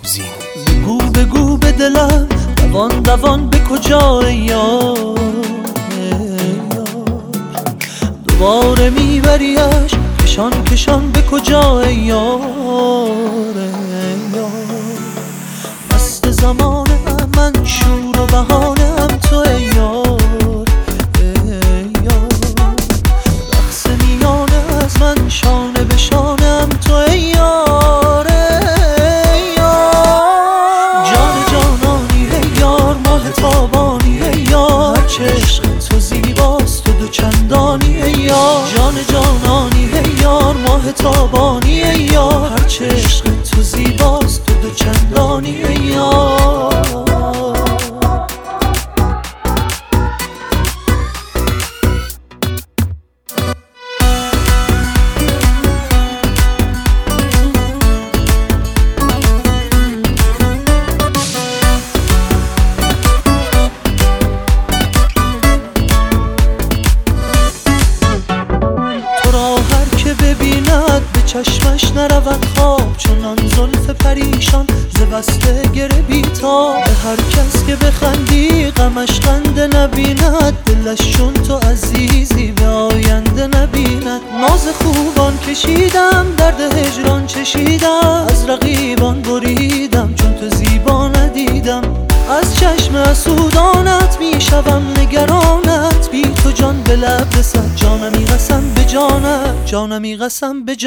بگو بگو به دلم دوان دوان به کجای یار دوباره میبریش کشان کشان به کجای یار مست زمانم من شور و بهانم تو ای یار رقص میانه از من شانه به شانم تو ای یار جان جانانی ای یار ماه تابانی ای یار چشم تو زیباست و دو چندانی ای یار جان جانانی ای یار ماه تابانی ای یار هر چشم تو زیباست و دو چندانی ای یار ببیند به چشمش نرود خواب چنان زلف پریشان ز وصل گره بیتاب به هر کس که بخندی غمش خنده نبیند دلش چون تو عزیزی به آینده نبیند ناز خوبان کشیدم درد هجران چشیدم از رقیبان بریدم چون تو زیبا ندیدم از چشم حسودانت میشوم نگرانت بی تو جان به لب رسد جانمی قسم به جانت جانمی قسم به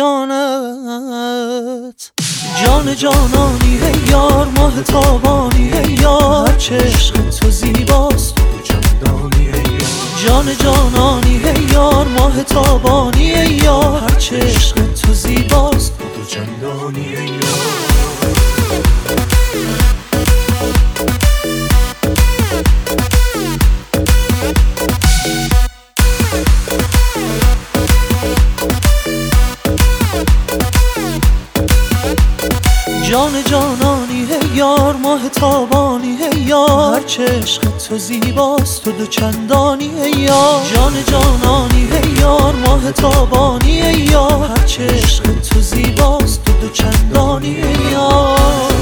جانت جان جانانی ای یار ماه تابانی ای یار چشم تو زیباست و چندانی ای یار جان جانانی ای یار ماه تابانی ای یار هر چشم تو زیباست و چندانی ای یار جان جانانی ای یار ماه تابانی ای یار هر چشم تو زیباست و دو چندانی ای یار جان جانانی ای یار ماه تابانی ای یار هر چشم تو زیباست و دو چندانی ای یار